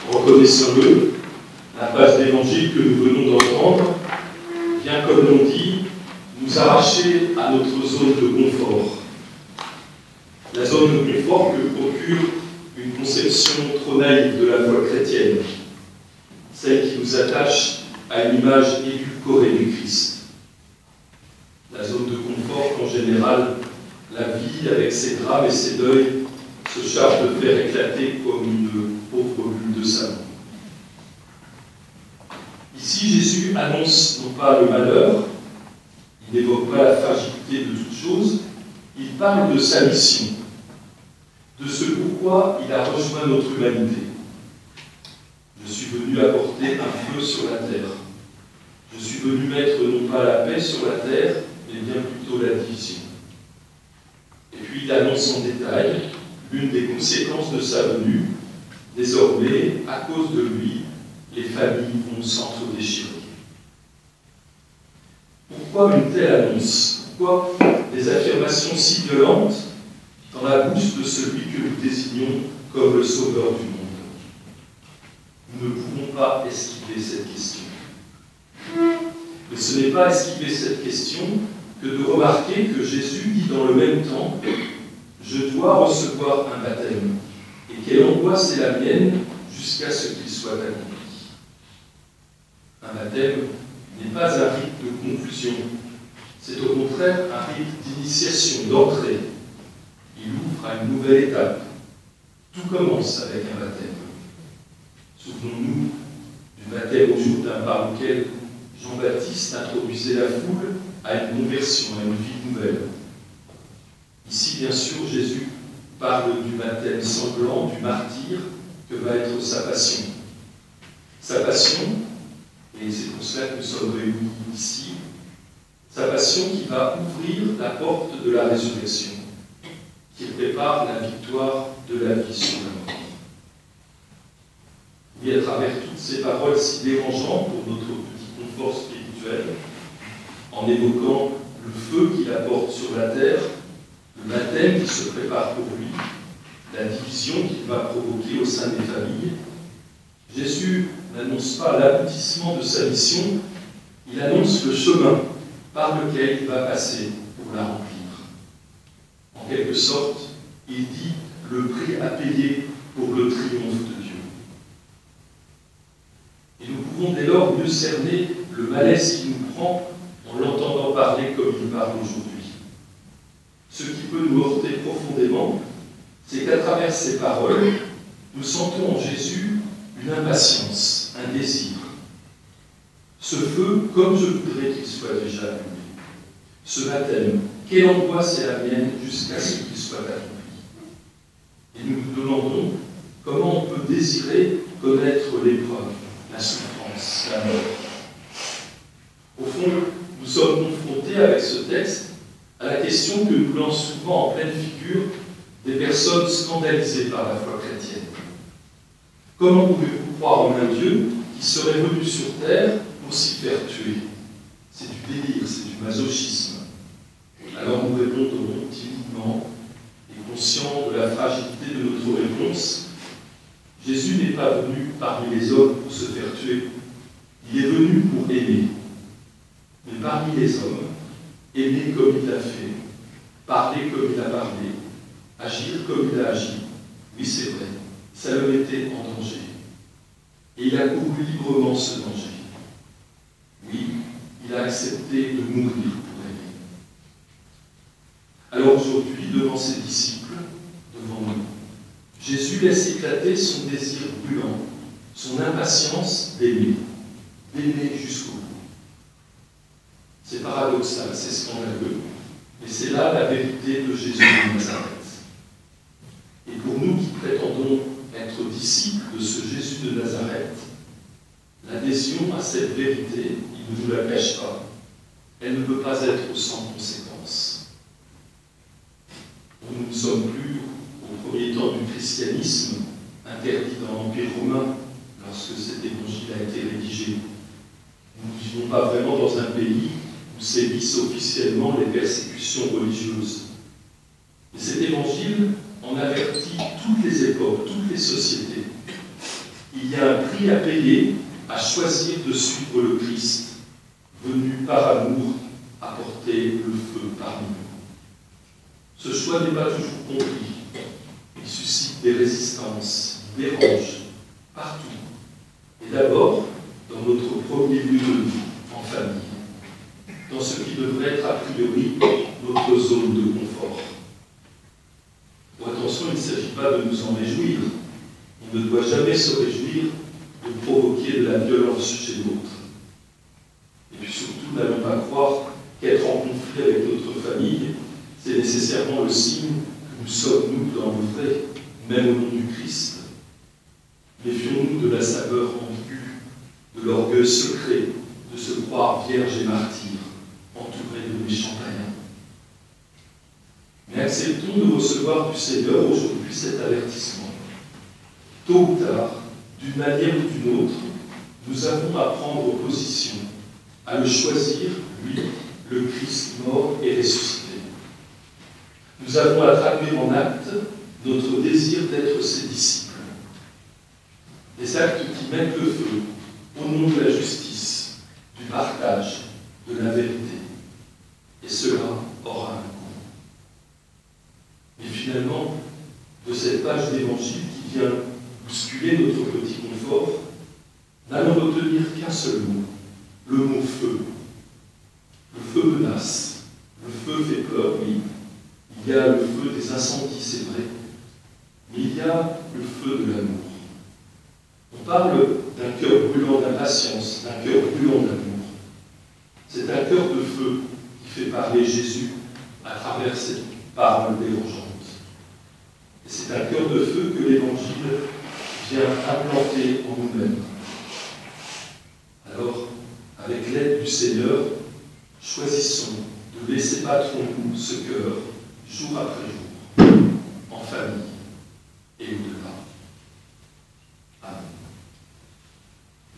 Reconnaissons-le, la page d'évangile que nous venons d'entendre vient, comme l'on dit, nous arracher à notre zone de confort. La zone de confort que procure une conception trop naïve de la foi chrétienne, celle qui nous attache à une image édulcorée du Christ. La zone de confort qu'en général, la vie, avec ses drames et ses deuils, se charge de faire éclater comme une pauvre bulle de savon. Ici, Jésus annonce non pas le malheur, il n'évoque pas la fragilité de toute chose, il parle de sa mission, de ce pourquoi il a rejoint notre humanité. Je suis venu apporter un feu sur la terre. Je suis venu mettre non pas la paix sur la terre, mais bien plutôt la division. Et puis il annonce en détail l'une des conséquences de sa venue. Désormais, à cause de lui, les familles vont s'entre-déchirer. Pourquoi une telle annonce? Pourquoi des affirmations si violentes dans la bouche de celui que nous désignons comme le sauveur du monde? Nous ne pouvons pas esquiver cette question. Mais ce n'est pas esquiver cette question que de remarquer que Jésus dit dans le même temps « Je dois recevoir un baptême, et quelle angoisse est la mienne jusqu'à ce qu'il soit accompli. » Un baptême n'est pas un rite de conclusion, c'est au contraire un rite d'initiation, d'entrée. Il ouvre à une nouvelle étape. Tout commence avec un baptême. Souvenons-nous du baptême au Jourdain par lequel Jean-Baptiste introduisait la foule à une conversion, à une vie nouvelle. Ici, bien sûr, Jésus parle du baptême sanglant, du martyre que va être sa passion. Sa passion, et c'est pour cela que nous sommes réunis ici, sa passion qui va ouvrir la porte de la résurrection, qui prépare la victoire de la vie sur la mort. Oui, à travers toutes ces paroles si dérangeantes pour notre petit confort spirituel, en évoquant le feu qu'il apporte sur la terre, le baptême qui se prépare pour lui, la division qu'il va provoquer au sein des familles, Jésus n'annonce pas l'aboutissement de sa mission, il annonce le chemin par lequel il va passer pour la remplir. En quelque sorte, il dit le prix à payer pour le triomphe de Dieu. Et nous pouvons dès lors mieux cerner le malaise qui nous prend en l'entendant parler comme il parle aujourd'hui. Ce qui peut nous heurter profondément, c'est qu'à travers ces paroles, nous sentons en Jésus une impatience, un désir. Ce feu, comme je voudrais qu'il soit déjà allumé. Ce baptême, quelle angoisse est la mienne jusqu'à ce qu'il soit accompli. Et nous nous demandons comment on peut désirer connaître l'épreuve, la souffrance, la mort. Au fond, nous sommes confrontés avec ce texte à la question que nous lancent souvent en pleine figure des personnes scandalisées par la foi chrétienne. Comment pouvez-vous croire en un Dieu qui serait venu sur terre pour s'y faire tuer? C'est du délire, c'est du masochisme. Alors nous répondons timidement et conscients de la fragilité de notre réponse. Jésus n'est pas venu parmi les hommes pour se faire tuer. Il est venu pour aimer. Mais parmi les hommes, aimer comme il l'a fait, parler comme il a parlé, agir comme il a agi. Oui, c'est vrai, ça le mettait en danger. Et il a couru librement ce danger. Oui, il a accepté de mourir pour aimer. Alors aujourd'hui, devant ses disciples, devant nous, Jésus laisse éclater son désir brûlant, son impatience d'aimer jusqu'au bout. C'est paradoxal, c'est scandaleux, mais c'est là la vérité de Jésus de Nazareth. Et pour nous qui prétendons être disciples de ce Jésus de Nazareth, l'adhésion à cette vérité, il ne nous la cache pas, elle ne peut pas être sans conséquence. Nous ne sommes plus au premier temps du christianisme, interdit dans l'Empire romain, lorsque cet évangile a été rédigé. Nous ne vivons pas vraiment dans un pays où sévissent officiellement les persécutions religieuses. Et cet évangile en avertit toutes les époques, toutes les sociétés. Il y a prix à payer à choisir de suivre le Christ, venu par amour apporter le feu parmi nous. Ce choix n'est pas toujours compris. Il suscite des résistances, dérange, partout. Et d'abord, dans notre premier lieu de vie, en famille, dans ce qui devrait être a priori notre zone de confort. Pour attention, il ne s'agit pas de nous en réjouir. On ne doit jamais se réjouir de provoquer de la violence chez l'autre. Et puis surtout, n'allons pas croire qu'être en conflit avec notre famille, c'est nécessairement le signe que nous sommes, nous, dans le vrai, même au nom du Christ. Méfions-nous de la saveur ambiguë, de l'orgueil secret, de se croire vierge et martyr, entouré de méchants païens. Mais acceptons de recevoir du Seigneur aujourd'hui cet avertissement. Tôt ou tard, d'une manière ou d'une autre, nous avons à prendre position, à le choisir, lui, le Christ mort et ressuscité. Nous avons à traduire en acte notre désir d'être ses disciples. Des actes qui mettent le feu au nom de la justice, du partage, de la vérité. Et cela aura un coût. Mais finalement, de cette page d'évangile qui vient bousculer notre petit confort, n'allons retenir qu'un seul mot, le mot feu. Le feu menace, le feu fait peur, oui. Il y a le feu des incendies, c'est vrai, mais il y a le feu de l'amour. On parle d'un cœur brûlant d'impatience, d'un cœur brûlant d'amour. C'est un cœur de feu qui fait parler Jésus à travers cette parole dérangeante. Et c'est un cœur de feu que l'Évangile vient implanter en nous-mêmes. Alors, avec l'aide du Seigneur, choisissons de laisser battre en nous ce cœur, jour après jour, en famille et au-delà.